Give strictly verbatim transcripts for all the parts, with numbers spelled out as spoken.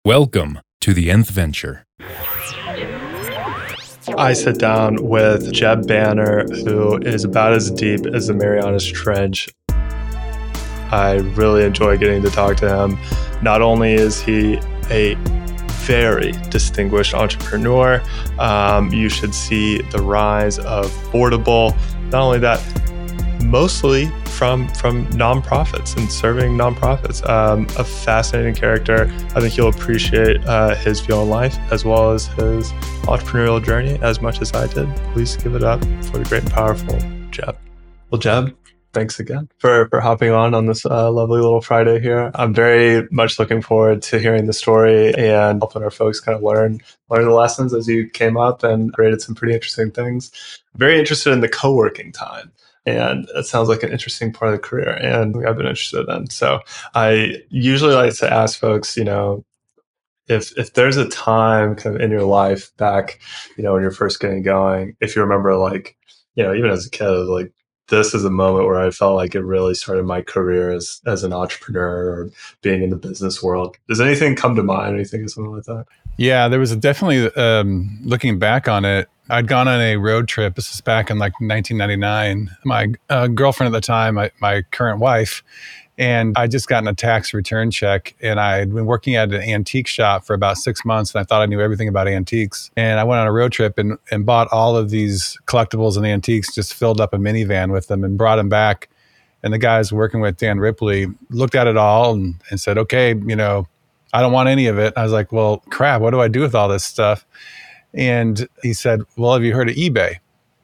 Welcome to the Nth Venture. I sit down with Jeb Banner, who is about as deep as the Marianas Trench. I really enjoy getting to talk to him. Not only is he a very distinguished entrepreneur, um, you should see the rise of Boardable. Not only that, mostly from from nonprofits and serving nonprofits. Um, a fascinating character. I think you'll appreciate uh, his view on life as well as his entrepreneurial journey as much as I did. Please give it up for the great and powerful Jeb. Well, Jeb, thanks again for, for hopping on on this uh, lovely little Friday here. I'm very much looking forward to hearing the story and helping our folks kind of learn learn the lessons as you came up and created some pretty interesting things. Very interested in the co-working time. And it sounds like an interesting part of the career, and I've been interested in. So I usually like to ask folks, you know, if if there's a time kind of in your life back, you know, when you're first getting going, if you remember, like, you know, even as a kid, like, this is a moment where I felt like it really started my career as as an entrepreneur or being in the business world. Does anything come to mind? Anything something like that? Yeah, there was a definitely, um, looking back on it, I'd gone on a road trip. This was back in like nineteen ninety-nine. My uh, girlfriend at the time, my, my current wife, and I just gotten a tax return check, and I'd been working at an antique shop for about six months, and I thought I knew everything about antiques. And I went on a road trip and, and bought all of these collectibles and antiques, just filled up a minivan with them and brought them back. And the guys working with Dan Ripley looked at it all and, and said, okay, you know, I don't want any of it. I was like, well, crap, what do I do with all this stuff? And he said, well, have you heard of eBay?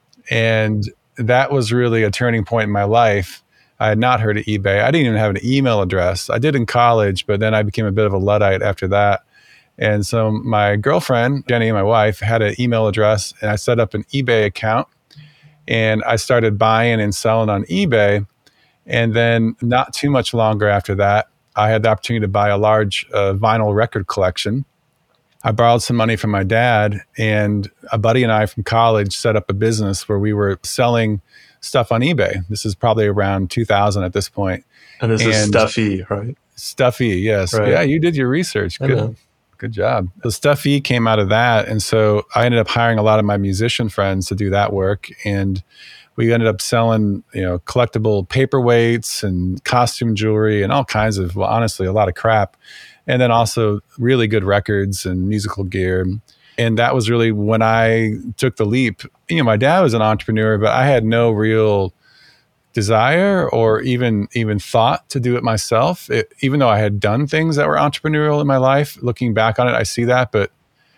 And that was really a turning point in my life. I had not heard of eBay. I didn't even have an email address. I did in college, but then I became a bit of a Luddite after that. And so my girlfriend, Jenny, my wife, had an email address, and I set up an eBay account, and I started buying and selling on eBay. And then not too much longer after that, I had the opportunity to buy a large uh, vinyl record collection. I borrowed some money from my dad, and a buddy and I from college set up a business where we were selling stuff on eBay. This is probably around two thousand at this point. And this and is Stuffy, right? Stuffy, yes. Right. Yeah, you did your research. Good, good job. The Stuffy came out of that. And so I ended up hiring a lot of my musician friends to do that work. And we ended up selling, you know, collectible paperweights and costume jewelry and all kinds of, well, honestly, a lot of crap. And then also really good records and musical gear. And that was really when I took the leap. You know, my dad was an entrepreneur, but I had no real desire or even even thought to do it myself. It, even though I had done things that were entrepreneurial in my life, looking back on it, I see that. But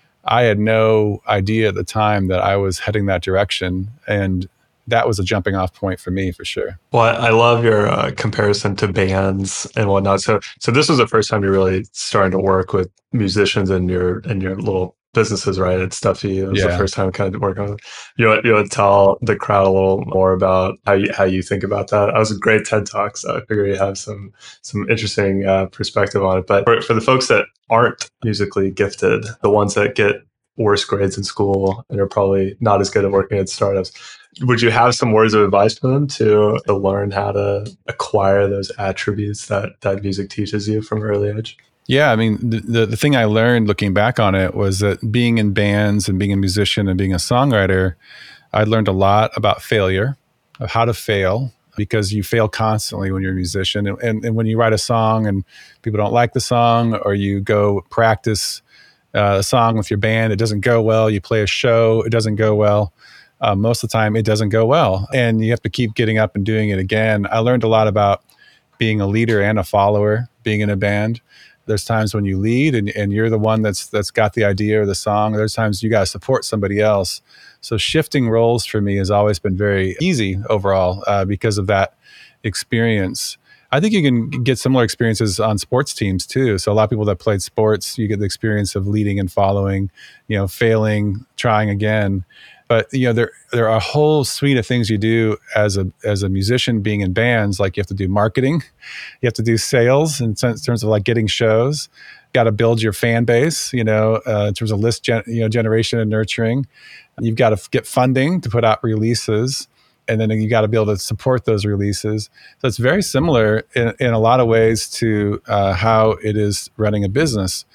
I had no idea at the time that I was heading that direction. And that was a jumping off point for me, for sure. Well, I love your uh, comparison to bands and whatnot. So, so this was the first time you really started to work with musicians in your in your little businesses, right? At Stuffy, it was yeah. the first time kind of working on it. You want you want to tell the crowd a little more about how you how you think about that. That was a great TED Talk, so I figure you have some some interesting uh, perspective on it. But for, for the folks that aren't musically gifted, the ones that get worse grades in school and are probably not as good at working at startups, would you have some words of advice for them to, to learn how to acquire those attributes that, that music teaches you from an early age? Yeah, I mean, the, the the thing I learned looking back on it was that being in bands and being a musician and being a songwriter, I learned a lot about failure, of how to fail, because you fail constantly when you're a musician. And, and, and when you write a song and people don't like the song, or you go practice uh, a song with your band, it doesn't go well. You play a show, it doesn't go well. Uh, most of the time, it doesn't go well. And you have to keep getting up and doing it again. I learned a lot about being a leader and a follower, being in a band. There's times when you lead and, and you're the one that's that's got the idea or the song. There's times you got to support somebody else. So shifting roles for me has always been very easy overall uh, because of that experience. I think you can get similar experiences on sports teams too. So a lot of people that played sports, you get the experience of leading and following, you know, failing, trying again. But you know, there there are a whole suite of things you do as a as a musician being in bands. Like you have to do marketing, you have to do sales in terms of like getting shows. Got to build your fan base, you know, uh, in terms of list gen, you know generation and nurturing. You've got to get funding to put out releases, and then you got to be able to support those releases. So it's very similar in, in a lot of ways to uh, how it is running a business.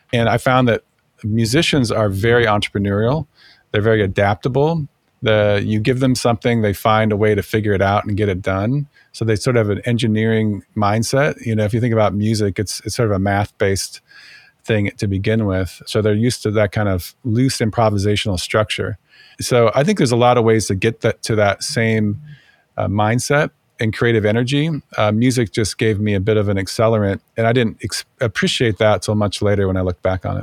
And I found that musicians are very entrepreneurial. They're very adaptable. The, you give them something, they find a way to figure it out and get it done. So they sort of have an engineering mindset. You know, if you think about music, it's it's sort of a math-based thing to begin with. So they're used to that kind of loose improvisational structure. So I think there's a lot of ways to get that to that same uh, mindset and creative energy. Uh, music just gave me a bit of an accelerant, and I didn't ex- appreciate that till much later when I look back on it.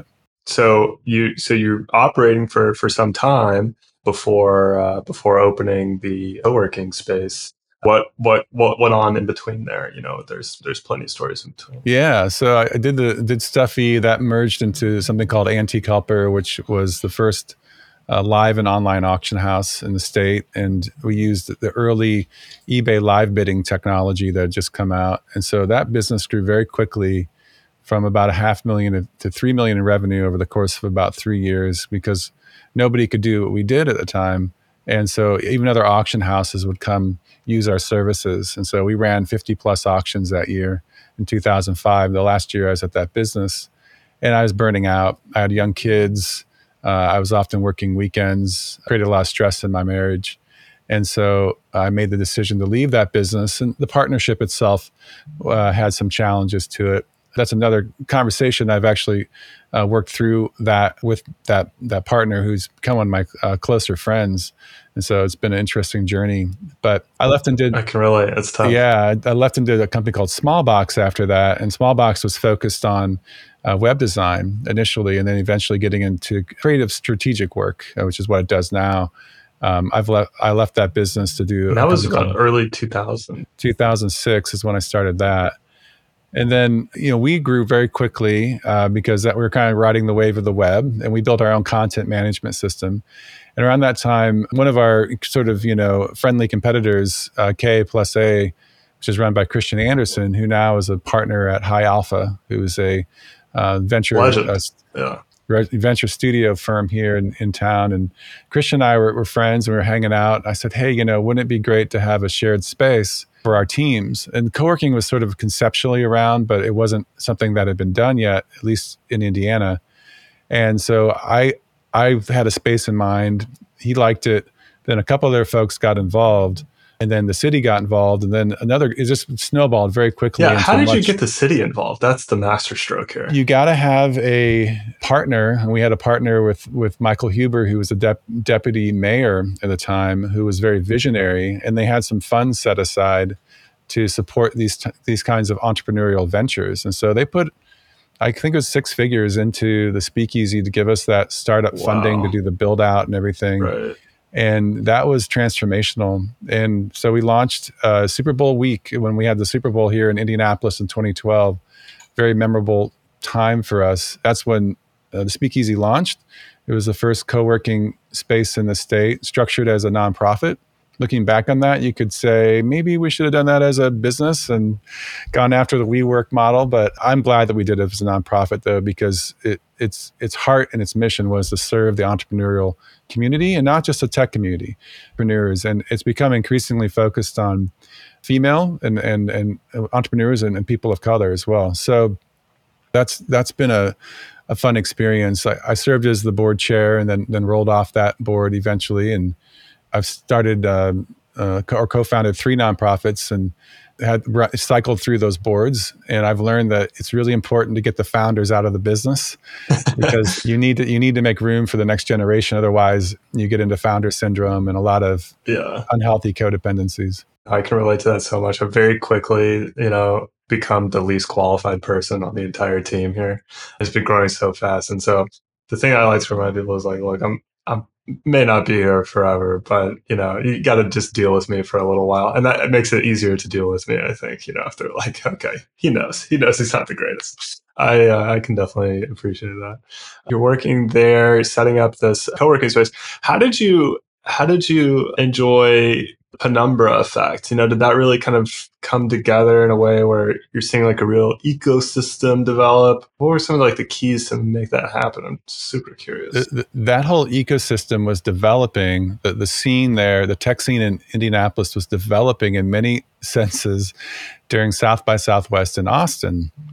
So you so you're operating for for some time before uh, before opening the co-working space. What what what went on in between there? You know, there's there's plenty of stories in between. Yeah, so I did the did Stuffy that merged into something called Antique Helper, which was the first uh, live and online auction house in the state, and we used the early eBay live bidding technology that had just come out, and so that business grew very quickly from about a half million to three million in revenue over the course of about three years because nobody could do what we did at the time. And so even other auction houses would come use our services. And so we ran fifty plus auctions that year in two thousand five, the last year I was at that business. And I was burning out. I had young kids. Uh, I was often working weekends, created a lot of stress in my marriage. And so I made the decision to leave that business. And the partnership itself uh, had some challenges to it. That's another conversation. I've actually uh, worked through that with that that partner who's become one of my uh, closer friends. And so it's been an interesting journey. But I left and did... I can relate. It's tough. Yeah, I left and did a company called Smallbox after that. And Smallbox was focused on uh, web design initially, and then eventually getting into creative strategic work, uh, which is what it does now. Um, I've left. I left that business to do... And that was uh, early two thousand. two thousand six is when I started that. And then, you know, we grew very quickly uh, because that we were kind of riding the wave of the web, and we built our own content management system. And around that time, one of our sort of, you know, friendly competitors, uh, K plus A, which is run by Christian Anderson, who now is a partner at High Alpha, who is a uh, venture uh, yeah. venture studio firm here in, in town. And Christian and I were, were friends, and we were hanging out. I said, hey, you know, wouldn't it be great to have a shared space for our teams? And co-working was sort of conceptually around, but it wasn't something that had been done yet, at least in Indiana. And so I I had a space in mind. He liked it. Then a couple other folks got involved, and then the city got involved, and then another, it just snowballed very quickly. Yeah, how did much, you get the city involved? That's the masterstroke here. You got to have a partner, and we had a partner with with Michael Huber, who was the dep- deputy mayor at the time, who was very visionary, and they had some funds set aside to support these t- these kinds of entrepreneurial ventures, and so they put, I think it was six figures into the Speakeasy to give us that startup wow. funding to do the build out and everything. Right. And that was transformational. And so we launched uh, Super Bowl week when we had the Super Bowl here in Indianapolis in twenty twelve. Very memorable time for us. That's when uh, the Speakeasy launched. It was the first co-working space in the state, structured as a nonprofit. Looking back on that, you could say maybe we should have done that as a business and gone after the WeWork model. But I'm glad that we did it as a nonprofit, though, because it, its its heart and its mission was to serve the entrepreneurial community, and not just the tech community, entrepreneurs. And it's become increasingly focused on female and and, and entrepreneurs and, and people of color as well. So that's that's been a a fun experience. I, I served as the board chair, and then then rolled off that board eventually, and I've started uh, uh, or co-founded three nonprofits and had r- cycled through those boards. And I've learned that it's really important to get the founders out of the business because you need to you need to make room for the next generation. Otherwise, you get into founder syndrome and a lot of yeah. unhealthy codependencies. I can relate to that so much. I've very quickly, you know, become the least qualified person on the entire team here. It's been growing so fast. And so the thing I like to remind people is like, look, I'm I'm may not be here forever, but you know, you got to just deal with me for a little while, and that it makes it easier to deal with me. I think, you know, after like, okay, he knows, he knows he's not the greatest. I uh, I can definitely appreciate that. You're working there, setting up this co-working space. How did you how did you enjoy Penumbra effect? You know, did that really kind of come together in a way where you're seeing like a real ecosystem develop? What were some of like the keys to make that happen? I'm super curious. The, the, that whole ecosystem was developing. The, the scene there, the tech scene in Indianapolis was developing in many senses during South by Southwest in Austin,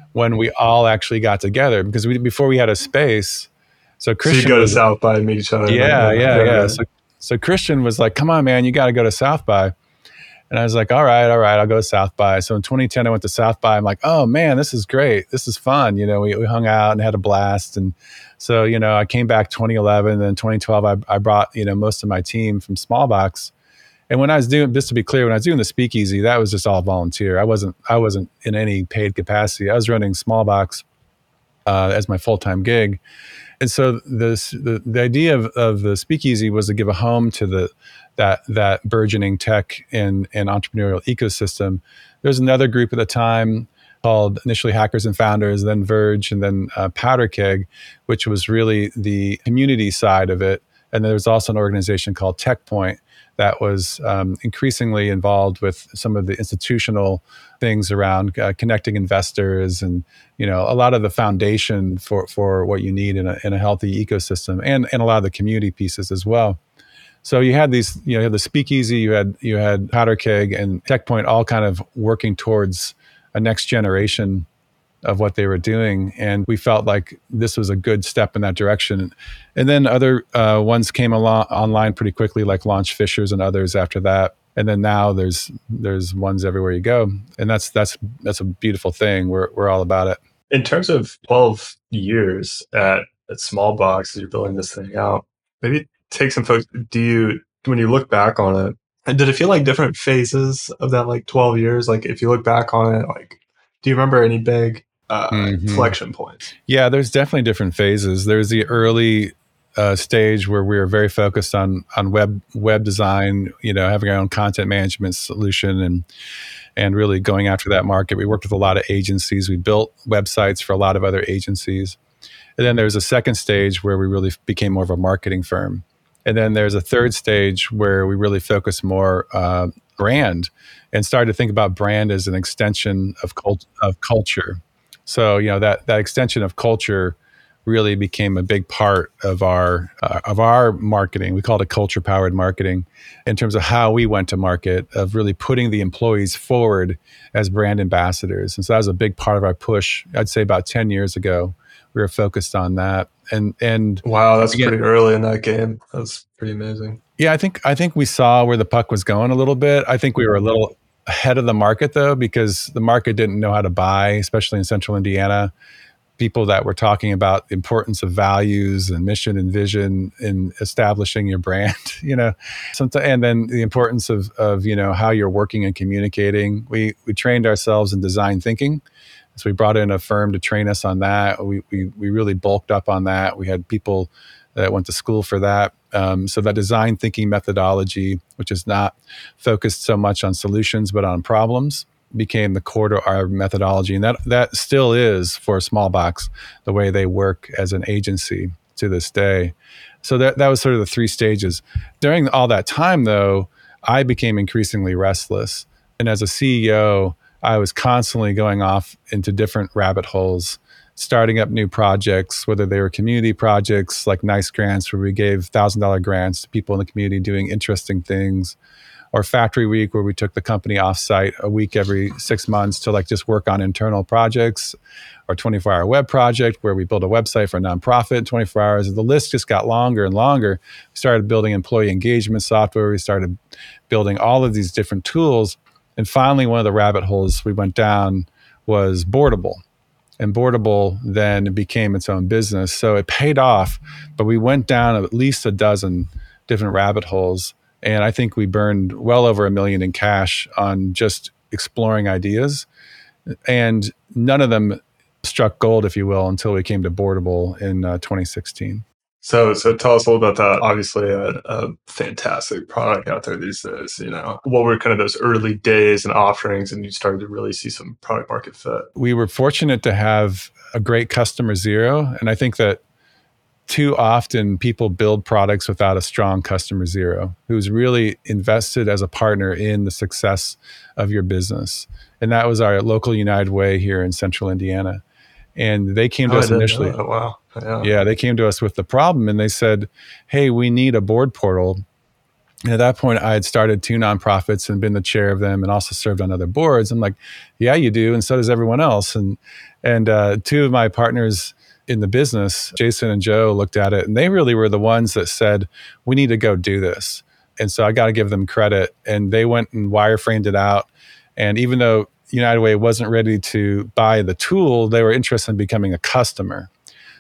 when we all actually got together, because we, before we had a space. So Christian, so you go to was, South by and meet each other. Yeah, yeah, yeah. yeah. So, so Christian was like, come on, man, you got to go to South by. And I was like, all right, all right, I'll go to South by. So in twenty ten, I went to South by. I'm like, oh man, this is great. This is fun. You know, we, we hung out and had a blast. And so, you know, I came back twenty eleven, and then twenty twelve, I, I brought, you know, most of my team from Smallbox. And when I was doing, just to be clear, when I was doing the Speakeasy, that was just all volunteer. I wasn't, I wasn't in any paid capacity. I was running Smallbox uh, as my full-time gig. And so this, the, the idea of, of the Speakeasy was to give a home to the that that burgeoning tech and, and entrepreneurial ecosystem. There's another group at the time called initially Hackers and Founders, then Verge, and then uh, Powder Keg, which was really the community side of it. And there was also an organization called TechPoint that was um, increasingly involved with some of the institutional things around uh, connecting investors and, you know, a lot of the foundation for, for what you need in a, in a healthy ecosystem, and, and a lot of the community pieces as well. So you had these, you know, you had the Speakeasy, you had you had Powder Keg and TechPoint all kind of working towards a next generation of what they were doing, and we felt like this was a good step in that direction. And then other uh, ones came along online pretty quickly, like Launch Fishers and others after that. And then now there's there's ones everywhere you go, and that's that's that's a beautiful thing. We're we're all about it. In terms of twelve years at at Smallbox, as you're building this thing out, maybe take some folks. Do you, when you look back on it, and did it feel like different phases of that, like twelve years? Like if you look back on it, like, do you remember any big uh, mm-hmm. inflection points? Yeah, there's definitely different phases. There's the early uh, stage where we were very focused on on web web design, you know, having our own content management solution and and really going after that market. We worked with a lot of agencies. We built websites for a lot of other agencies. And then there's a second stage where we really became more of a marketing firm. And then there's a third stage where we really focus more uh, brand and started to think about brand as an extension of cult- of culture. So, you know, that that extension of culture really became a big part of our uh, of our marketing. We called it culture-powered marketing in terms of how we went to market, of really putting the employees forward as brand ambassadors. And so that was a big part of our push. I'd say about ten years ago, we were focused on that. And and wow, that's again, pretty early in that game. That's pretty amazing. Yeah, I think I think we saw where the puck was going a little bit. I think we were a little ahead of the market though, because the market didn't know how to buy, especially in Central Indiana. People that were talking about the importance of values and mission and vision in establishing your brand, you know, sometimes, and then the importance of of you know how you're working and communicating. We we trained ourselves in design thinking. So we brought in a firm to train us on that. We we we really bulked up on that. We had people that went to school for that. Um, so that design thinking methodology, which is not focused so much on solutions but on problems, became the core to our methodology. And that that still is for Smallbox, the way they work as an agency to this day. So that that was sort of the three stages. During all that time, though, I became increasingly restless. And as a C E O, I was constantly going off into different rabbit holes, starting up new projects, whether they were community projects like Nice Grants, where we gave one thousand dollars grants to people in the community doing interesting things, or Factory Week, where we took the company offsite a week every six months to like just work on internal projects, or twenty-four hour web project, where we built a website for a nonprofit in twenty-four hours. The list just got longer and longer. We started building employee engagement software. We started building all of these different tools. And finally, one of the rabbit holes we went down was Boardable. And Boardable then became its own business. So it paid off, but we went down at least a dozen different rabbit holes. And I think we burned well over a million in cash on just exploring ideas. And none of them struck gold, if you will, until we came to Boardable in uh, twenty sixteen. So, so tell us a little about that. Obviously, a, a fantastic product out there these days. You know, what were kind of those early days and offerings, and you started to really see some product market fit? We were fortunate to have a great customer zero, and I think that too often people build products without a strong customer zero who's really invested as a partner in the success of your business. And that was our local United Way here in Central Indiana. And they came to oh, us initially. Oh, wow. Yeah. yeah, they came to us with the problem, and they said, hey, we need a board portal And at that point, I had started two nonprofits and been the chair of them and also served on other boards. I'm like, yeah, you do. And so does everyone else. And, and uh, two of my partners in the business, Jason and Joe, looked at it and they really were the ones that said, we need to go do this. And so I got to give them credit. And they went and wireframed it out. And even though United Way wasn't ready to buy the tool, they were interested in becoming a customer.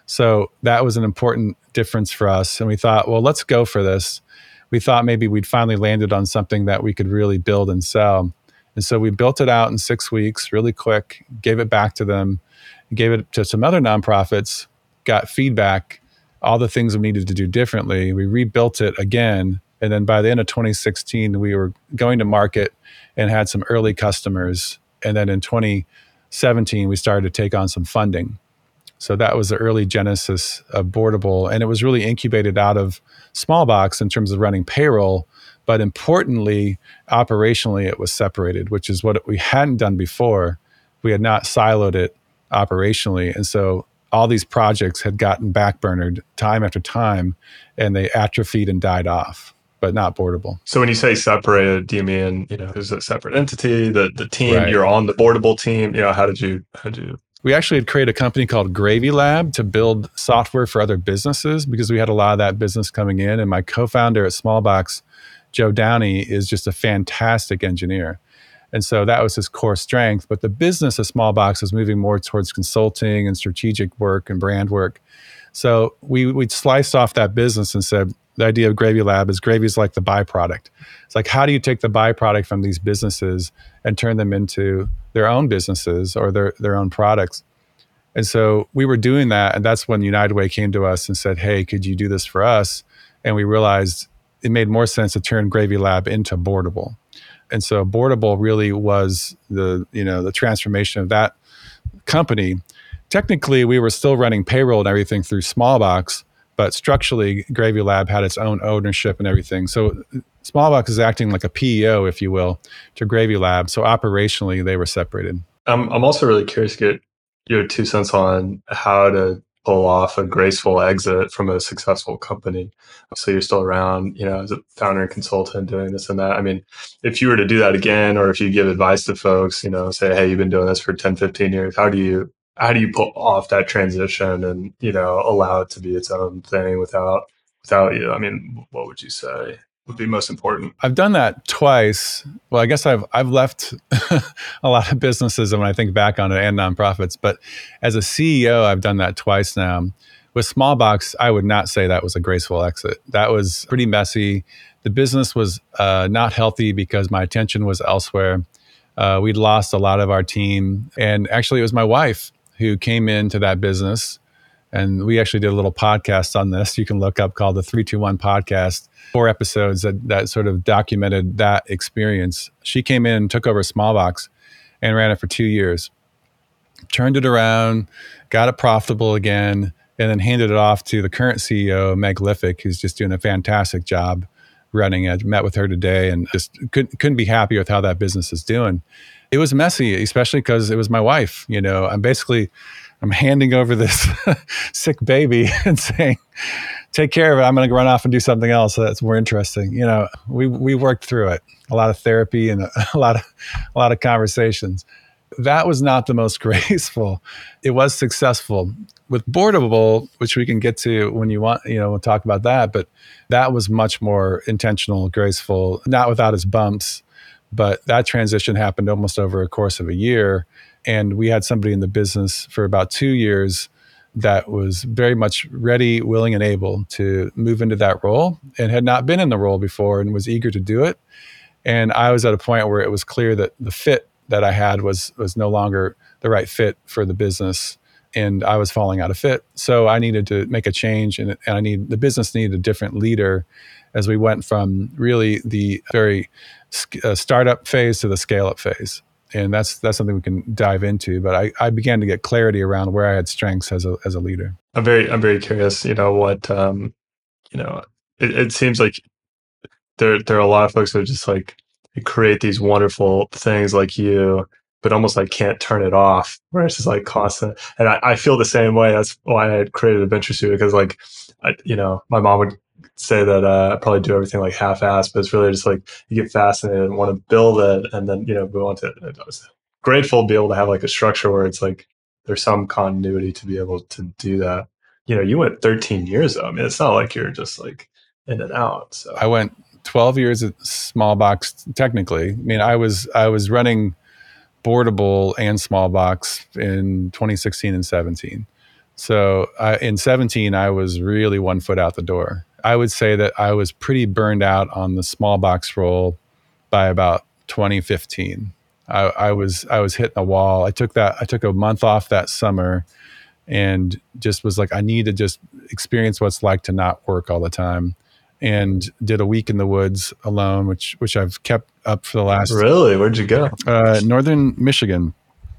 So that was an important difference for us. And we thought, well, let's go for this. We thought maybe we'd finally landed on something that we could really build and sell. And so we built it out in six weeks, really quick, gave it back to them, gave it to some other nonprofits, got feedback, all the things we needed to do differently. We rebuilt it again. And then by the end of twenty sixteen, we were going to market and had some early customers. And then in twenty seventeen, we started to take on some funding. So that was the early genesis of Boardable. And it was really incubated out of Smallbox in terms of running payroll. But importantly, operationally, it was separated, which is what we hadn't done before. We had not siloed it operationally. And so all these projects had gotten backburnered time after time, and they atrophied and died off, but not Boardable. So when you say separated, do you mean, you know, there's a separate entity, the the team, Right. You're on the Boardable team, you know, how did you, how did you? We actually had created a company called Gravy Lab to build software for other businesses because we had a lot of that business coming in. And my co-founder at Smallbox, Joe Downey, is just a fantastic engineer. And so that was his core strength. But the business of Smallbox was moving more towards consulting and strategic work and brand work. So we we sliced off that business and said, the idea of Gravy Lab is gravy is like the byproduct. It's like, how do you take the byproduct from these businesses and turn them into their own businesses or their, their own products? And so we were doing that. And that's when United Way came to us and said, hey, could you do this for us? And we realized it made more sense to turn Gravy Lab into Boardable. And so Boardable really was the, you know, the transformation of that company. Technically, we were still running payroll and everything through Smallbox, but structurally, Gravy Lab had its own ownership and everything. So Smallbox is acting like a P E O, if you will, to Gravy Lab. So operationally, they were separated. I'm I'm also really curious to get your two cents on how to pull off a graceful exit from a successful company. So you're still around, you know, as a founder and consultant doing this and that. I mean, if you were to do that again, or if you give advice to folks, you know, say, hey, you've been doing this for ten, fifteen years, how do you how do you pull off that transition and, you know, allow it to be its own thing without without you? I mean, what would you say would be most important? I've done that twice. Well, I guess I've I've left a lot of businesses when I think back on it and nonprofits, but as a C E O, I've done that twice now. With Smallbox, I would not say that was a graceful exit. That was pretty messy. The business was uh, not healthy because my attention was elsewhere. Uh, we'd lost a lot of our team. And actually, it was my wife who came into that business. And we actually did a little podcast on this. You can look up, called the three two one Podcast. Four episodes that, that sort of documented that experience. She came in, took over Smallbox, and ran it for two years. Turned it around, got it profitable again, and then handed it off to the current C E O, Meg Liffick, who's just doing a fantastic job running it. Met with her today and just couldn't, couldn't be happy with how that business is doing. It was messy, especially because it was my wife. You know, I'm basically, I'm handing over this sick baby and saying, take care of it. I'm going to run off and do something else that's more interesting. You know, we we worked through it. A lot of therapy and a, a lot of a lot of conversations. That was not the most graceful. It was successful. With Boardable, which we can get to when you want, you know, we'll talk about that, but that was much more intentional, graceful, not without its bumps. But that transition happened almost over a course of a year. And we had somebody in the business for about two years that was very much ready, willing, and able to move into that role and had not been in the role before and was eager to do it. And I was at a point where it was clear that the fit that I had was was no longer the right fit for the business. And I was falling out of fit. So I needed to make a change, and, and I need the business needed a different leader as we went from really the very uh, startup phase to the scale-up phase. And that's that's something we can dive into. But I, I began to get clarity around where I had strengths as a as a leader. I'm very I'm very curious. You know what? Um, you know, it, it seems like there there are a lot of folks that are just like create these wonderful things like you, but almost like can't turn it off. Where it's just like constant. And I, I feel the same way. That's why I created Adventure Studio, because like, I, you know, my mom would say that uh, I probably do everything like half-assed, but it's really just like you get fascinated and want to build it, and then you know move on to it. I was grateful to be able to have like a structure where it's like there's some continuity to be able to do that. You know, you went thirteen years though. I mean, it's not like you're just like in and out. So I went twelve years at small box. Technically, I mean, I was I was running Boardable and small box in twenty sixteen and seventeen. So I, in seventeen, I was really one foot out the door. I would say that I was pretty burned out on the small box role by about twenty fifteen. I, I was I was hitting a wall. I took that I took a month off that summer, and just was like, I need to just experience what it's like to not work all the time. And did a week in the woods alone, which which I've kept up for the last. Really? Where'd you go? Uh, Northern Michigan.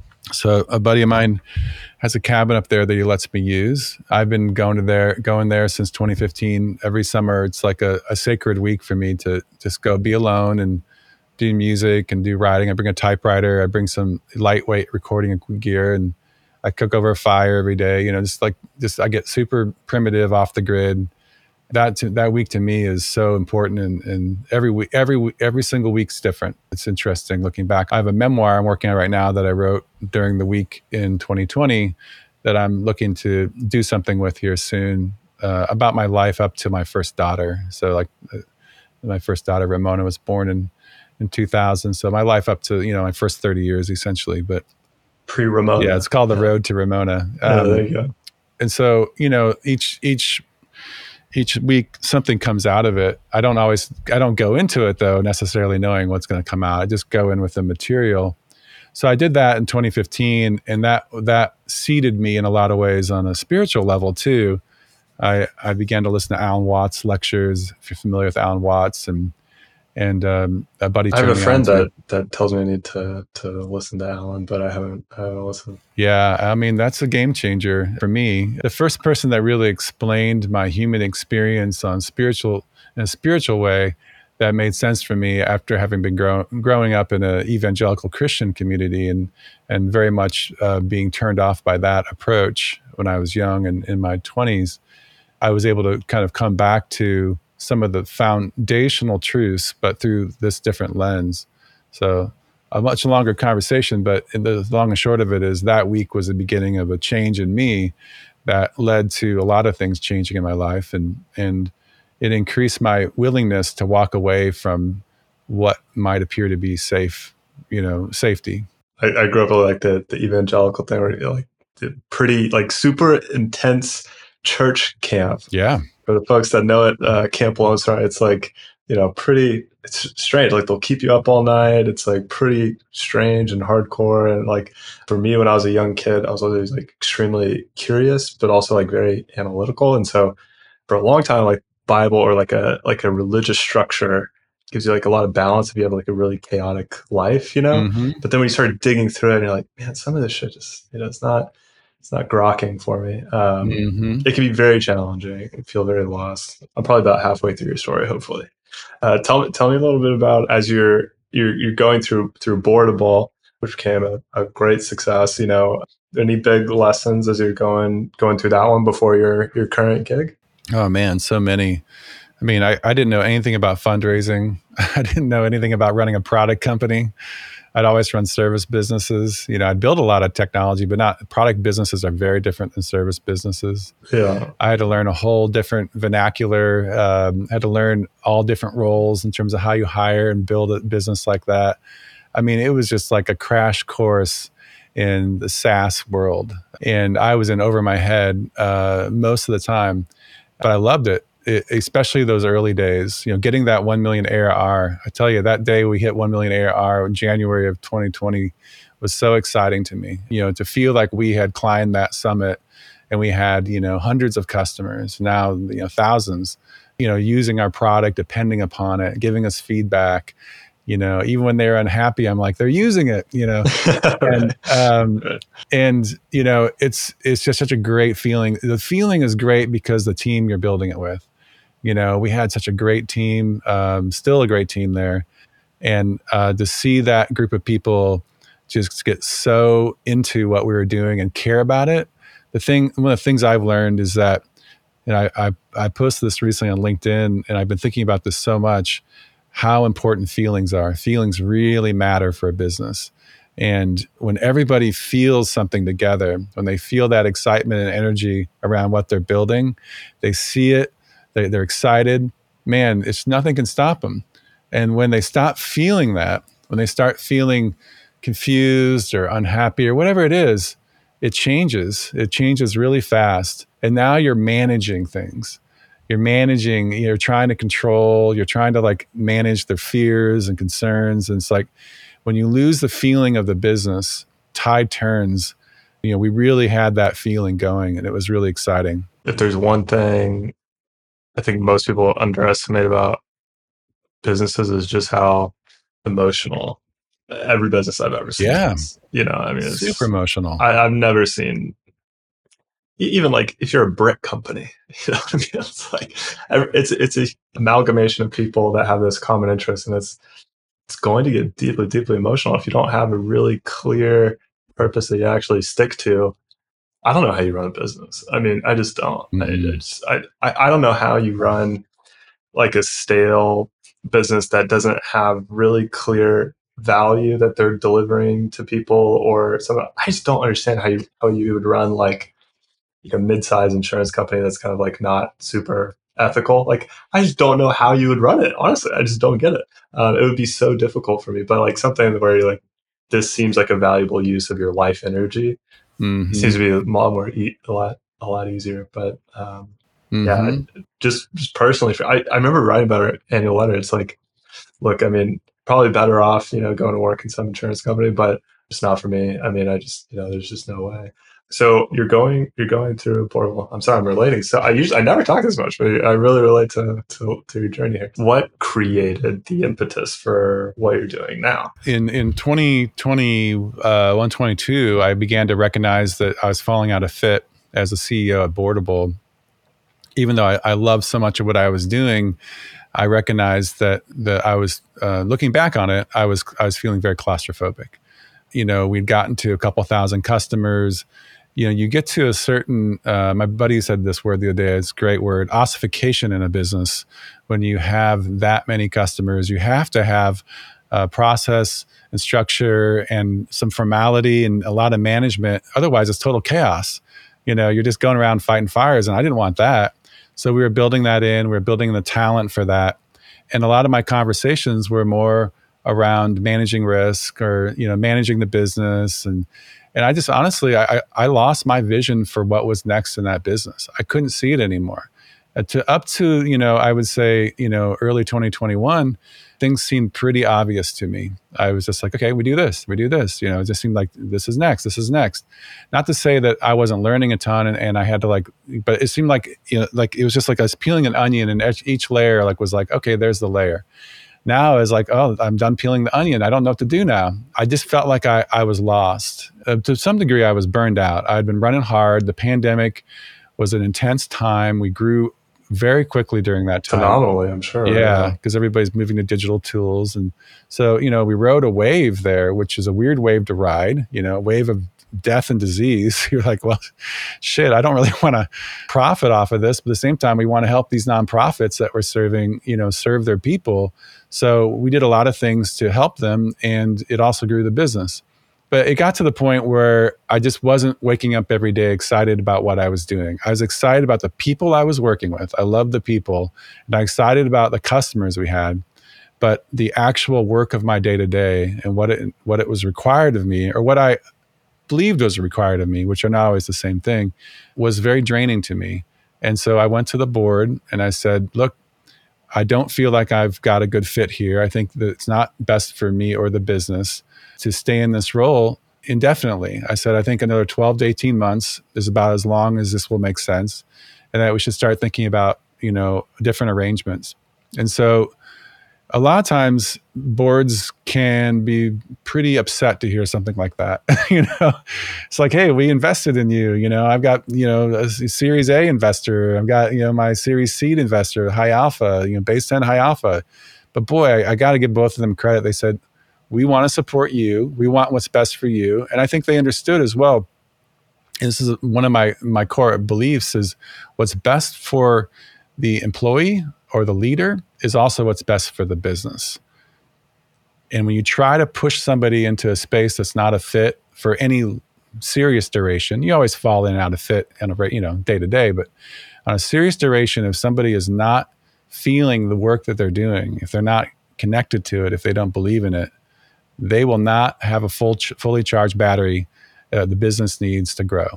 So a buddy of mine has a cabin up there that he lets me use. I've been going to there, going there since twenty fifteen. Every summer, it's like a, a sacred week for me to just go be alone and do music and do writing. I bring a typewriter. I bring some lightweight recording gear, and I cook over a fire every day. You know, just like just I get super primitive, off the grid. That to, that week to me is so important, and, and every week, every every single week's different. It's interesting looking back. I have a memoir I'm working on right now that I wrote during the week in twenty twenty that I'm looking to do something with here soon, uh, about my life up to my first daughter. So like uh, my first daughter, Ramona, was born in, in two thousand. So my life up to, you know, my first thirty years essentially, but pre-Ramona. Yeah, it's called The Road to Ramona. Um, oh, there you go. And so, you know, each, each, each week something comes out of it. I don't always, I don't go into it though, necessarily knowing what's going to come out. I just go in with the material. So I did that in twenty fifteen, and that, that seeded me in a lot of ways on a spiritual level too. I, I began to listen to Alan Watts lectures, if you're familiar with Alan Watts, and, and um, a buddy. I have a friend that, that tells me I need to, to listen to Alan, but I haven't, I haven't listened. Yeah. I mean, that's a game changer for me. The first person that really explained my human experience on spiritual, in a spiritual way that made sense for me after having been grow, growing up in an evangelical Christian community, and, and very much uh, being turned off by that approach when I was young and in my twenties, I was able to kind of come back to some of the foundational truths, but through this different lens. So a much longer conversation, but the long and short of it is that week was the beginning of a change in me that led to a lot of things changing in my life. And, and it increased my willingness to walk away from what might appear to be safe, you know, safety. I, I grew up with like the, the evangelical thing where you're like the pretty, like super intense church camp. Yeah. For the folks that know it, uh, Camp Lone Star, it's like, you know, pretty, it's strange. Like they'll keep you up all night. It's like pretty strange and hardcore. And like for me, when I was a young kid, I was always like extremely curious, but also like very analytical. And so for a long time, like Bible or like a, like a religious structure gives you like a lot of balance if you have like a really chaotic life, you know? Mm-hmm. But then when you start digging through it and you're like, man, some of this shit just, you know, it's not, it's not grokking for me. Um, mm-hmm. It can be very challenging. I feel very lost. I'm probably about halfway through your story, hopefully. Uh, tell me, tell me a little bit about as you're you're you're going through through Boardable, which became a, a great success. You know, any big lessons as you're going going through that one before your your current gig? Oh man, so many. I mean, I, I didn't know anything about fundraising. I didn't know anything about running a product company. I'd always run service businesses. You know, I'd build a lot of technology, but not product businesses are very different than service businesses. Yeah. I had to learn a whole different vernacular. Um, I had to learn all different roles in terms of how you hire and build a business like that. I mean, it was just like a crash course in the SaaS world. And I was in over my head uh, most of the time, but I loved it. It, especially those early days, you know, getting that one million A R R. I tell you, that day we hit one million A R R in January of twenty twenty was so exciting to me, you know, to feel like we had climbed that summit and we had, you know, hundreds of customers, now, you know, thousands, you know, using our product, depending upon it, giving us feedback, you know, even when they're unhappy, I'm like, they're using it, you know, and, um, and, you know, it's, it's just such a great feeling. The feeling is great because the team you're building it with. You know, we had such a great team, um, still a great team there. And uh, to see that group of people just get so into what we were doing and care about it. The thing, one of the things I've learned is that And I, I, I posted this recently on LinkedIn, and I've been thinking about this so much, how important feelings are. Feelings really matter for a business. And when everybody feels something together, when they feel that excitement and energy around what they're building, they see it, they, they're excited, man, it's nothing can stop them. And when they stop feeling that, when they start feeling confused or unhappy or whatever it is, it changes. It changes really fast. And now you're managing things. You're managing, you're trying to control, you're trying to like manage their fears and concerns. And it's like, when you lose the feeling of the business, tide turns. You know, we really had that feeling going, and it was really exciting. If there's one thing I think most people underestimate about businesses is just how emotional every business I've ever seen Yeah. is. You know, I mean, it's super emotional. I, I've never seen, even like if you're a brick company, you know what I mean? It's like, it's, it's a amalgamation of people that have this common interest, and it's, it's going to get deeply, deeply emotional if you don't have a really clear purpose that you actually stick to. I don't know how you run a business. I mean, I just don't. Mm-hmm. I, I, just, I, I don't know how you run like a stale business that doesn't have really clear value that they're delivering to people, or something. I just don't understand how you how you would run like, like a mid-sized insurance company that's kind of like not super ethical. Like, I just don't know how you would run it. Honestly, I just don't get it. Um, it would be so difficult for me. But like something where you're like, this seems like a valuable use of your life energy. Mm-hmm. It seems to be a lot more, a lot, a lot easier. But um, mm-hmm. yeah, I, just just personally, for, I I remember writing about our annual letter. It's like, look, I mean, probably better off, you know, going to work in some insurance company, but it's not for me. I mean, I just, you know, there's just no way. So you're going, you're going through Portable. I'm sorry, I'm relating. So I usually, I never talk this much, but I really relate to, to, to your journey here. What created the impetus for what you're doing now? In, in twenty twenty-one, twenty-two, I began to recognize that I was falling out of fit as a C E O at Boardable. Even though I, I loved so much of what I was doing, I recognized that, that I was, uh, looking back on it, I was, I was feeling very claustrophobic. You know, we'd gotten to a couple thousand customers. You know, you get to a certain, uh, my buddy said this word the other day, it's a great word, ossification in a business. When you have that many customers, you have to have a process and structure and some formality and a lot of management. Otherwise, it's total chaos. You know, you're just going around fighting fires, and I didn't want that. So we were building that in, we were building the talent for that. And a lot of my conversations were more around managing risk or, you know, managing the business. And And I just honestly, I, I lost my vision for what was next in that business. I couldn't see it anymore. Uh, to up to, you know, I would say, you know, early twenty twenty-one, things seemed pretty obvious to me. I was just like, okay, we do this, we do this. You know, it just seemed like this is next, this is next. Not to say that I wasn't learning a ton and, and I had to like, but it seemed like, you know, like it was just like I was peeling an onion, and each, each layer like was like, okay, there's the layer. Now it's like, oh, I'm done peeling the onion. I don't know what to do now. I just felt like I, I was lost. Uh, to some degree, I was burned out. I'd been running hard. The pandemic was an intense time. We grew very quickly during that time. Phenomenally, I'm sure. Yeah, because everybody's moving to digital tools. And so, you know, we rode a wave there, which is a weird wave to ride, you know, a wave of death and disease. You're like, well, shit, I don't really want to profit off of this. But at the same time, we want to help these nonprofits that we're serving, you know, serve their people. So we did a lot of things to help them, and it also grew the business. But it got to the point where I just wasn't waking up every day excited about what I was doing. I was excited about the people I was working with. I loved the people, and I was excited about the customers we had. But the actual work of my day-to-day and what it what it was required of me, or what I believed was required of me, which are not always the same thing, was very draining to me. And so I went to the board and I said, look, I don't feel like I've got a good fit here. I think that it's not best for me or the business to stay in this role indefinitely. I said, I think another twelve to eighteen months is about as long as this will make sense, and that we should start thinking about, you know, different arrangements. And so a lot of times boards can be pretty upset to hear something like that. You know, it's like, hey, we invested in you. You know, I've got, you know, a Series A investor. I've got, you know, my Series Seed investor, High Alpha, you know, Base ten High Alpha. But boy, I, I got to give both of them credit. They said, we want to support you. We want what's best for you. And I think they understood as well. and this is one of my, my core beliefs, is what's best for the employee or the leader is also what's best for the business. And when you try to push somebody into a space that's not a fit for any serious duration, you always fall in and out of fit on a, you know, day to day, but on a serious duration, if somebody is not feeling the work that they're doing, if they're not connected to it, if they don't believe in it, they will not have a full, fully charged battery uh, the business needs to grow.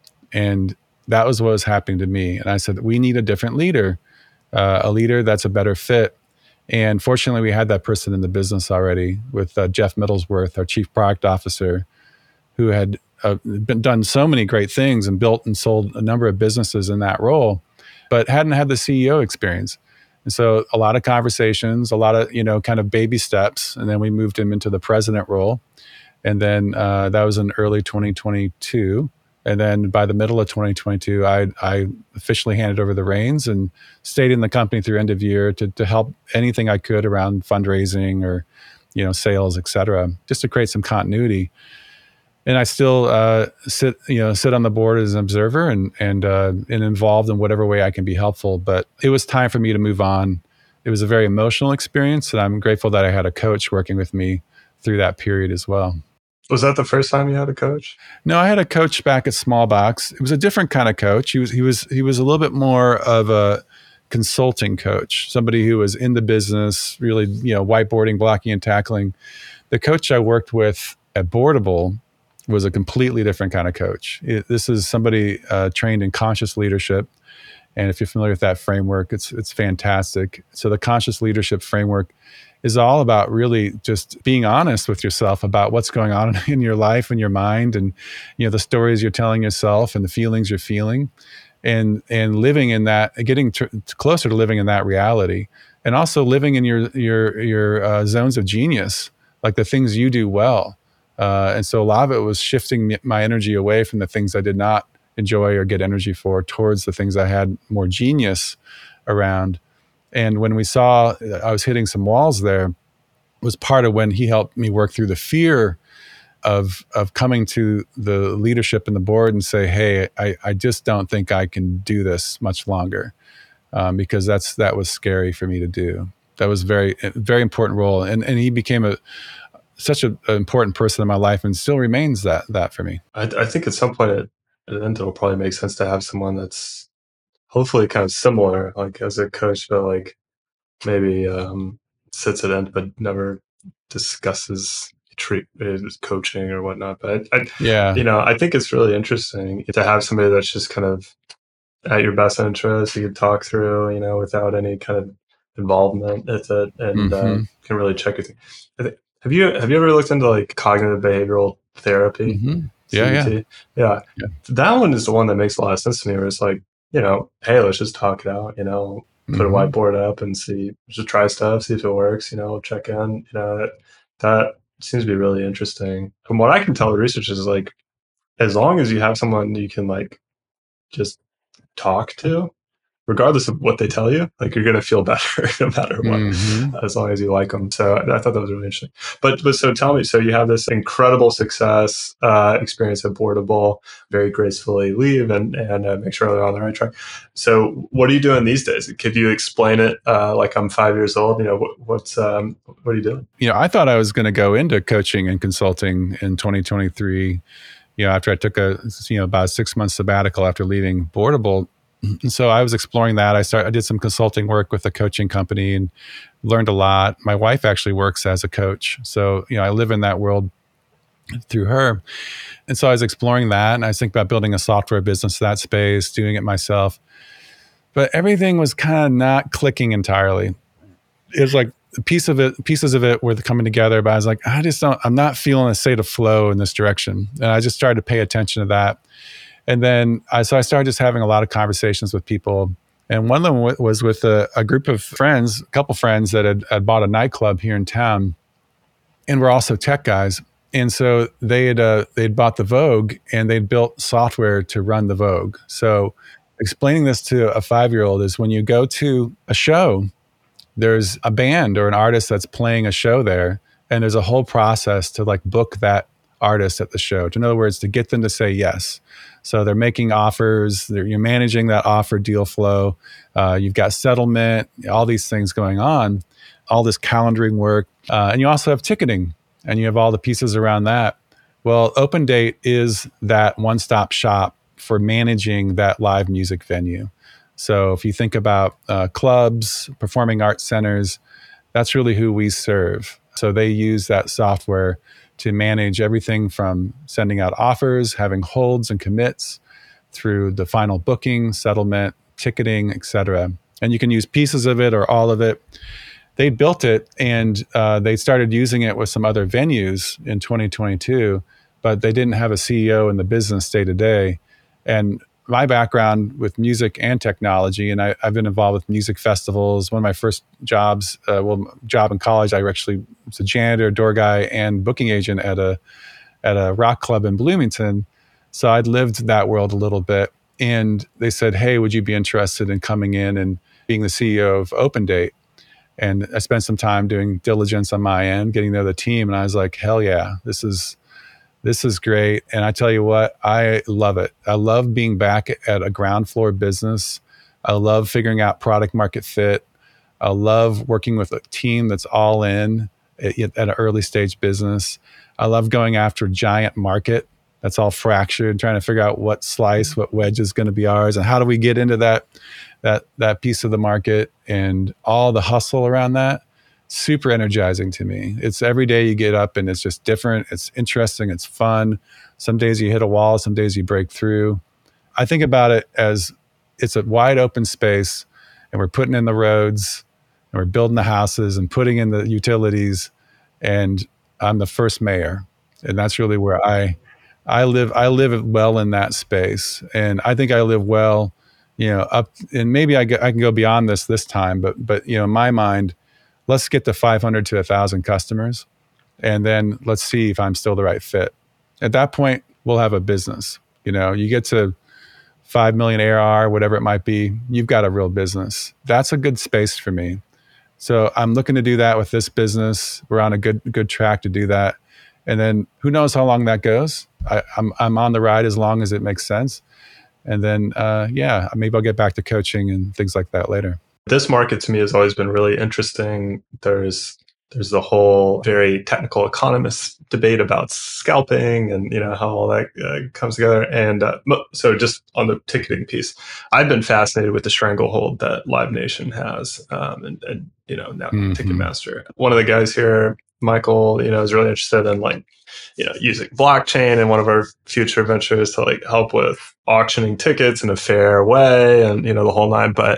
And that was what was happening to me. And I said, we need a different leader, uh, a leader that's a better fit. And fortunately, we had that person in the business already with uh, Jeff Middlesworth, our chief product officer, who had uh, been done so many great things and built and sold a number of businesses in that role, but hadn't had the C E O experience. And so a lot of conversations, a lot of, you know, kind of baby steps. And then we moved him into the president role. And then uh, that was in early twenty twenty-two. And then by the middle of twenty twenty-two, I, I officially handed over the reins and stayed in the company through end of year to, to help anything I could around fundraising or, you know, sales, et cetera, just to create some continuity. And I still uh, sit, you know, sit on the board as an observer and and uh, and involved in whatever way I can be helpful. But it was time for me to move on. It was a very emotional experience, and I'm grateful that I had a coach working with me through that period as well. Was that the first time you had a coach? No, I had a coach back at Smallbox. It was a different kind of coach. He was he was he was a little bit more of a consulting coach, somebody who was in the business, really, you know, whiteboarding, blocking, and tackling. The coach I worked with at Boardable was a completely different kind of coach. It, this is somebody uh, trained in conscious leadership. And if you're familiar with that framework, it's it's fantastic. So the conscious leadership framework is all about really just being honest with yourself about what's going on in your life and your mind, and, you know, the stories you're telling yourself and the feelings you're feeling, and and living in that, getting t- closer to living in that reality, and also living in your your your uh, zones of genius, like the things you do well. Uh, and so a lot of it was shifting my energy away from the things I did not enjoy or get energy for towards the things I had more genius around. And when we saw I was hitting some walls there, was part of when he helped me work through the fear of of coming to the leadership and the board and say, hey, I, I just don't think I can do this much longer, um, because that's that was scary for me to do. That was very, very important role. And and he became a such an important person in my life and still remains that that for me. I, I think at some point at, at the end, it'll probably make sense to have someone that's hopefully kind of similar, like as a coach, but like maybe um, sits at end, but never discusses treat coaching or whatnot. But I, I, yeah, you know, I think it's really interesting to have somebody that's just kind of at your best interest. You can talk through, you know, without any kind of involvement with it, and mm-hmm. uh, can really check it. I think, Have you have you ever looked into like cognitive behavioral therapy? Mm-hmm. Yeah, yeah, yeah, yeah. That one is the one that makes a lot of sense to me. Where it's like, you know, hey, let's just talk it out. You know, put mm-hmm. a whiteboard up and see, just try stuff, see if it works. You know, check in. You know, that, that seems to be really interesting. From what I can tell, the research is like, as long as you have someone you can like just talk to, regardless of what they tell you, like you're going to feel better no matter what, mm-hmm. as long as you like them. So I thought that was really interesting. But but so tell me, so you have this incredible success uh, experience at Boardable, very gracefully leave and and uh, make sure they're on the right track. So what are you doing these days? Could you explain it uh, like I'm five years old? You know, what, what's um, what are you doing? You know, I thought I was going to go into coaching and consulting in twenty twenty-three. You know, after I took a you know about a six month sabbatical after leaving Boardable. And so I was exploring that. I started, I did some consulting work with a coaching company and learned a lot. My wife actually works as a coach. So, you know, I live in that world through her. And so I was exploring that, and I was thinking about building a software business in that space, doing it myself. But everything was kind of not clicking entirely. It was like a piece of it, pieces of it were coming together, but I was like, I just don't, I'm not feeling a state of flow in this direction. And I just started to pay attention to that. And then, I, so I started just having a lot of conversations with people. And one of them w- was with a, a group of friends, a couple friends that had, had bought a nightclub here in town, and were also tech guys. And so they had uh, they'd bought the Vogue, and they'd built software to run the Vogue. So explaining this to a five-year-old is when you go to a show, there's a band or an artist that's playing a show there, and there's a whole process to like book that artist at the show. In other words, to get them to say yes. So they're making offers, they're, you're managing that offer deal flow. Uh, you've got settlement, all these things going on, all this calendaring work. Uh, and you also have ticketing, and you have all the pieces around that. Well, OpenDate is that one-stop shop for managing that live music venue. So if you think about uh, clubs, performing arts centers, that's really who we serve. So they use that software to manage everything from sending out offers, having holds and commits, through the final booking, settlement, ticketing, et cetera. And you can use pieces of it or all of it. They built it, and uh, they started using it with some other venues in twenty twenty-two, but they didn't have a C E O in the business day to day. And my background with music and technology, and I, I've been involved with music festivals. One of my first jobs, uh, well, job in college, I actually was a janitor, door guy, and booking agent at a at a rock club in Bloomington. So I'd lived that world a little bit. And they said, hey, would you be interested in coming in and being the C E O of OpenDate? And I spent some time doing diligence on my end, getting to know the team. And I was like, hell yeah, this is This is great. And I tell you what, I love it. I love being back at a ground floor business. I love figuring out product market fit. I love working with a team that's all in at, at an early stage business. I love going after a giant market that's all fractured, trying to figure out what slice, what wedge is going to be ours, and how do we get into that, that, that piece of the market, and all the hustle around that. Super energizing to me. It's every day you get up and it's just different. It's interesting. It's fun. Some days you hit a wall. Some days you break through. I think about it as it's a wide open space, and we're putting in the roads, and we're building the houses and putting in the utilities. And I'm the first mayor. And that's really where I, I live. I live well in that space. And I think I live well, you know, up, and maybe I, get, I can go beyond this this time, but, but, you know, in my mind, let's get to five hundred to one thousand customers, and then let's see if I'm still the right fit. At that point, we'll have a business. You know, you get to five million A R R, whatever it might be, you've got a real business. That's a good space for me. So I'm looking to do that with this business. We're on a good good track to do that. And then who knows how long that goes? I, I'm I'm on the ride as long as it makes sense. And then, uh, yeah, maybe I'll get back to coaching and things like that later. This market to me has always been really interesting. There's there's the whole very technical economist debate about scalping and, you know, how all that uh, comes together. And uh, so just on the ticketing piece, I've been fascinated with the stranglehold that Live Nation has, um, and, and, you know, now mm-hmm. Ticketmaster. One of the guys here, Michael, you know, is really interested in, like, you know, using blockchain in one of our future ventures to, like, help with auctioning tickets in a fair way, and, you know, the whole nine. But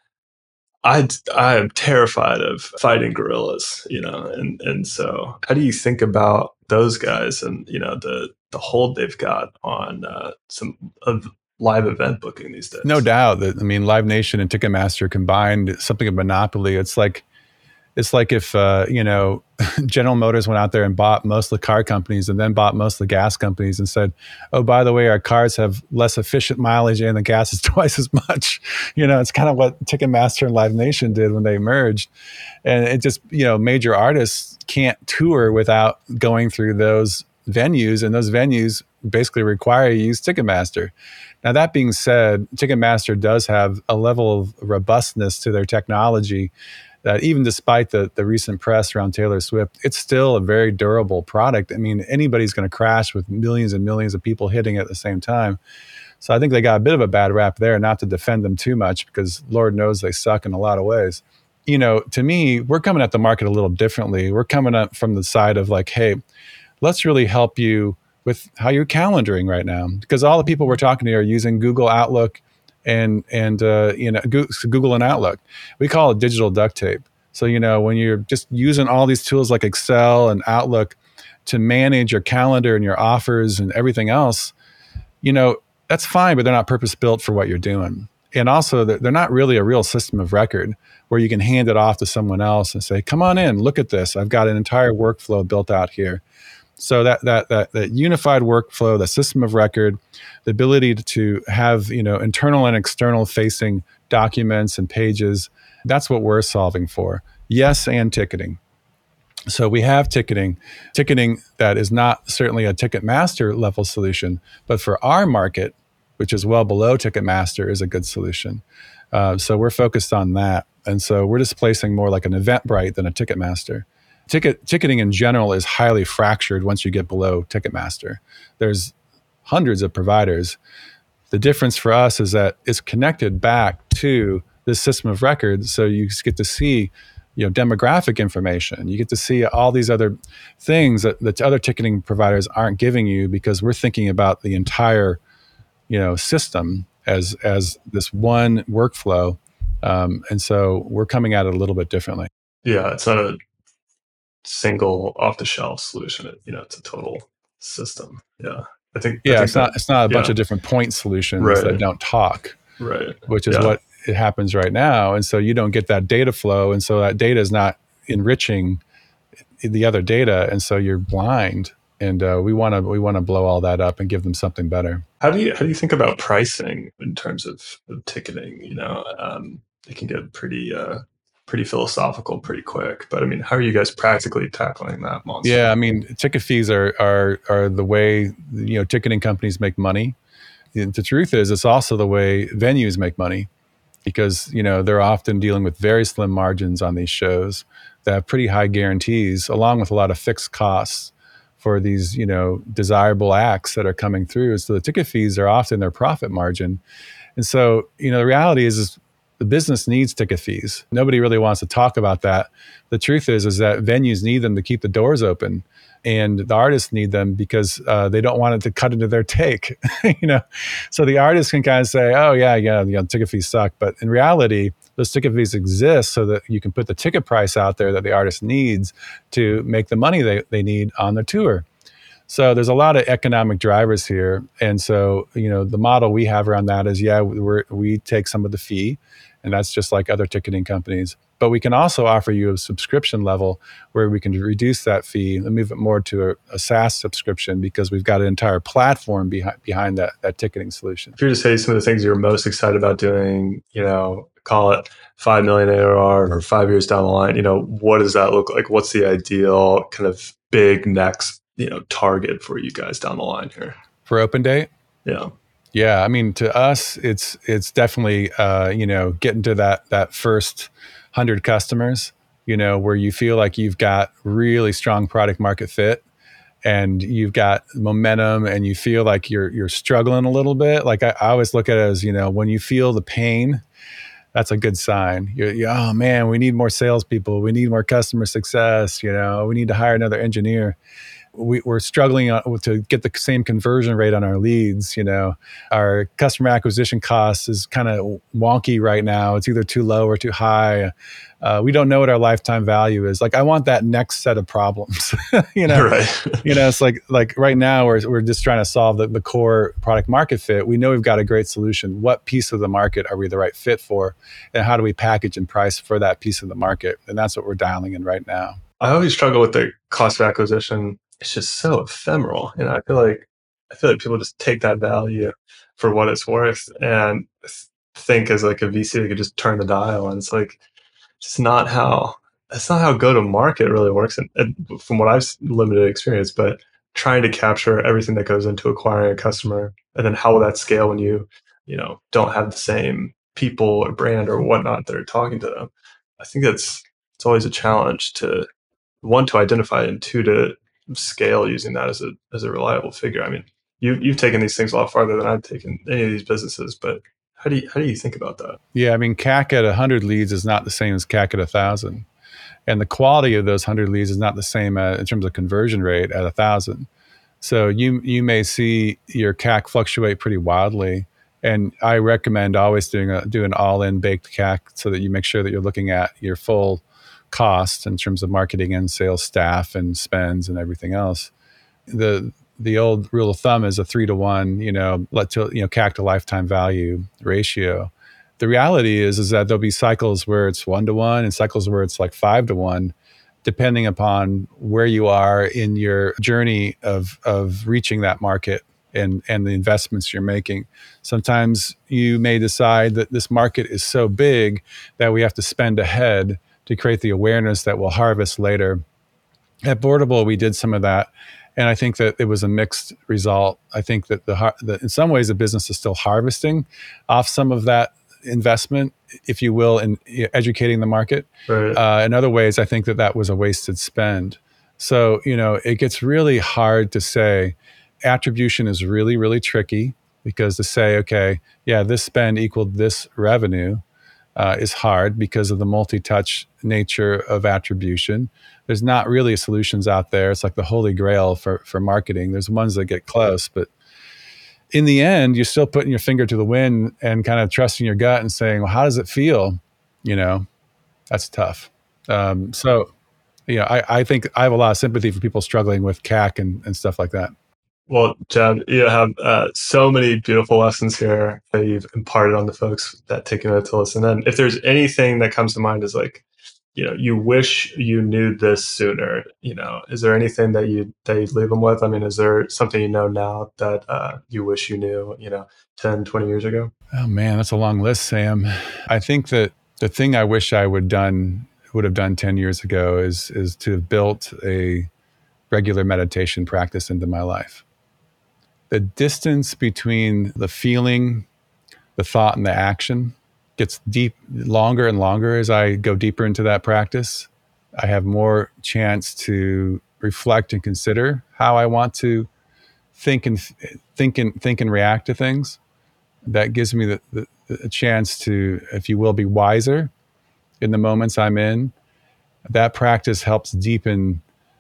I I am terrified of fighting gorillas, you know, and and so how do you think about those guys and, you know, the the hold they've got on uh, some of live event booking these days? No doubt that, I mean, Live Nation and Ticketmaster combined, something of monopoly. It's like it's like if uh, you know, General Motors went out there and bought most of the car companies, and then bought most of the gas companies, and said, oh, by the way, our cars have less efficient mileage and the gas is twice as much. You know, it's kind of what Ticketmaster and Live Nation did when they merged. And it just, you know, major artists can't tour without going through those venues, and those venues basically require you to use Ticketmaster. Now, that being said, Ticketmaster does have a level of robustness to their technology that even despite the, the recent press around Taylor Swift, it's still a very durable product. I mean, anybody's going to crash with millions and millions of people hitting it at the same time. So I think they got a bit of a bad rap there, not to defend them too much, because Lord knows they suck in a lot of ways. You know, to me, we're coming at the market a little differently. We're coming up from the side of like, hey, let's really help you with how you're calendaring right now. Because all the people we're talking to are using Google Outlook and and uh, you know, Google and Outlook. We call it digital duct tape. So, you know, when you're just using all these tools like Excel and Outlook to manage your calendar and your offers and everything else, you know, that's fine, but they're not purpose built for what you're doing. And also, they're not really a real system of record where you can hand it off to someone else and say, come on in, look at this. I've got an entire workflow built out here. So that that that that unified workflow, the system of record, the ability to have, you know, internal and external facing documents and pages, that's what we're solving for. Yes, and ticketing. So we have ticketing, ticketing that is not certainly a Ticketmaster level solution, but for our market, which is well below Ticketmaster, is a good solution. Uh, so we're focused on that. And so we're displacing more like an Eventbrite than a Ticketmaster. Ticket ticketing in general is highly fractured once you get below Ticketmaster. There's hundreds of providers. The difference for us is that it's connected back to this system of records, so you get to see, you know, demographic information. You get to see all these other things that the other ticketing providers aren't giving you, because we're thinking about the entire, you know, system as as this one workflow, um, and so we're coming at it a little bit differently. Yeah, it's not a single off-the-shelf solution. It, you know, it's a total system. Yeah, I think. Yeah, I think it's not. that, It's not a yeah. bunch of different point solutions Right. that don't talk. Right. Which is yeah. what it happens right now, and so you don't get that data flow, and so that data is not enriching the other data, and so you're blind. And uh, we want to we want to blow all that up and give them something better. How do you how do you think about pricing in terms of, of ticketing? You know, um, it can get pretty uh, pretty philosophical pretty quick. But I mean, how are you guys practically tackling that monster? Yeah, I mean, ticket fees are are are the way, you know, ticketing companies make money. The, the truth is, it's also the way venues make money, because, you know, they're often dealing with very slim margins on these shows that have pretty high guarantees, along with a lot of fixed costs for these, you know, desirable acts that are coming through. So the ticket fees are often their profit margin. And so, you know, the reality is, is the business needs ticket fees. Nobody really wants to talk about that. The truth is, is that venues need them to keep the doors open, and the artists need them because uh, they don't want it to cut into their take, you know? So the artists can kind of say, oh yeah, yeah, you know, ticket fees suck. But in reality, those ticket fees exist so that you can put the ticket price out there that the artist needs to make the money they, they need on their tour. So there's a lot of economic drivers here. And so, you know, the model we have around that is, yeah, we're, we take some of the fee, and that's just like other ticketing companies. But we can also offer you a subscription level where we can reduce that fee and move it more to a, a SaaS subscription, because we've got an entire platform behind behind that, that ticketing solution. If you were to say some of the things you're most excited about doing, you know, call it five million A R R or five years down the line, you know, what does that look like? What's the ideal kind of big next, you know, target for you guys down the line here? For OpenDate? Yeah. Yeah, I mean, to us, it's it's definitely, uh, you know, getting to that that first hundred customers, you know, where you feel like you've got really strong product market fit, and you've got momentum, and you feel like you're you're struggling a little bit. Like I, I always look at it as, you know, when you feel the pain, that's a good sign. You're, you're, oh man, we need more salespeople. We need more customer success. You know, we need to hire another engineer. We, we're struggling to get the same conversion rate on our leads. You know, our customer acquisition cost is kind of wonky right now. It's either too low or too high. Uh, we don't know what our lifetime value is. Like, I want that next set of problems. you know, right. you know, it's like like right now we're we're just trying to solve the, the core product market fit. We know we've got a great solution. What piece of the market are we the right fit for, and how do we package and price for that piece of the market? And that's what we're dialing in right now. I always struggle with the cost of acquisition. It's just so ephemeral. And I feel like I feel like people just take that value for what it's worth and think as like a V C they could just turn the dial. And it's like, it's not how that's not how go to market really works. And, and from what I've limited experience, but trying to capture everything that goes into acquiring a customer, and then how will that scale when you, you know, don't have the same people or brand or whatnot that are talking to them. I think that's it's always a challenge to one, to identify, and two, to scale using that as a as a reliable figure. I mean, you you've taken these things a lot farther than I've taken any of these businesses, but how do you how do you think about that? Yeah, I mean, C A C at one hundred leads is not the same as C A C at one thousand, and the quality of those one hundred leads is not the same uh, in terms of conversion rate at one thousand. So you you may see your C A C fluctuate pretty wildly, and I recommend always doing a do an all-in baked C A C so that you make sure that you're looking at your full cost in terms of marketing and sales staff and spends and everything else. The the old rule of thumb is a three to one, you know, let to you know C A C to lifetime value ratio. The reality is is that there'll be cycles where it's one to one and cycles where it's like five to one, depending upon where you are in your journey of of reaching that market and and the investments you're making. Sometimes you may decide that this market is so big that we have to spend ahead to create the awareness that we'll harvest later. At Boardable, we did some of that, And I think that it was a mixed result. I think that the, har- the in some ways the business is still harvesting off some of that investment, if you will, in educating the market. Right. Uh, in other ways, I think that that was a wasted spend. So, you know, it gets really hard to say. Attribution is really, really tricky, because to say, okay, yeah, this spend equaled this revenue uh, is hard because of the multi-touch nature of attribution. There's not really solutions out there. It's like the holy grail for, for marketing. There's ones that get close, but in the end, you're still putting your finger to the wind and kind of trusting your gut and saying, well, how does it feel? You know, that's tough. Um, so, you know, I, I think I have a lot of sympathy for people struggling with C A C and, and stuff like that. Well, Jeb, you have uh, so many beautiful lessons here that you've imparted on the folks that take a minute to listen. And if there's anything that comes to mind is like, you know, you wish you knew this sooner, you know, is there anything that you, that you'd leave them with? I mean, is there something you know now that uh, you wish you knew, you know, ten, twenty years ago? Oh man, that's a long list, Sam. I think that the thing I wish I would done, would have done ten years ago is, is to have built a regular meditation practice into my life. The distance between the feeling, the thought, and the action gets deep, longer and longer as I go deeper into that practice. I have more chance to reflect and consider how I want to think and think and think and react to things. That gives me the, the, the chance to, if you will, be wiser in the moments I'm in. That practice helps deepen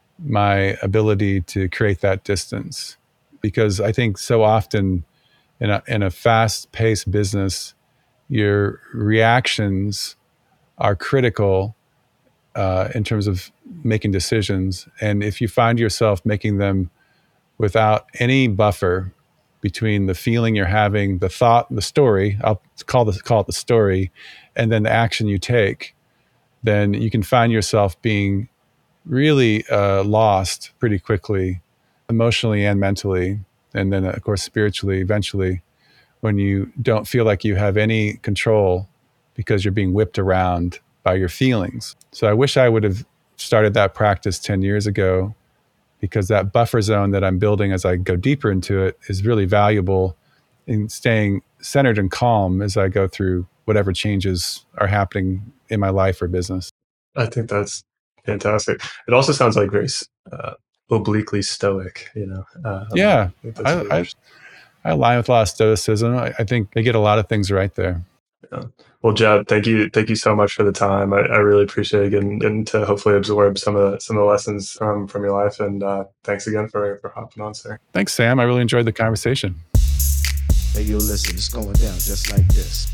my ability to create that distance. Because I think so often in a, in a fast-paced business, your reactions are critical uh, in terms of making decisions. And if you find yourself making them without any buffer between the feeling you're having, the thought, the story, I'll call, this, call it the story, and then the action you take, then you can find yourself being really uh, lost pretty quickly, emotionally and mentally, and then of course spiritually eventually, when you don't feel like you have any control because you're being whipped around by your feelings. So I wish I would have started that practice ten years ago, because that buffer zone that I'm building as I go deeper into it is really valuable in staying centered and calm as I go through whatever changes are happening in my life or business. I think that's fantastic. It also sounds like very uh, obliquely stoic, you know? Uh, yeah, I, I, really I, I align with a lot of stoicism. I, I think they get a lot of things right there. Yeah. Well, Jeb, thank you, thank you so much for the time. I, I really appreciate getting, getting to hopefully absorb some of the, some of the lessons from from your life. And uh, thanks again for for hopping on, sir. Thanks, Sam. I really enjoyed the conversation. Hey, you listen, it's going down just like this.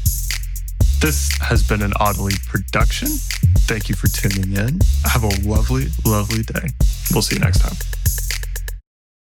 This has been an Audibly production. Thank you for tuning in. Have a lovely, lovely day. We'll see you next time.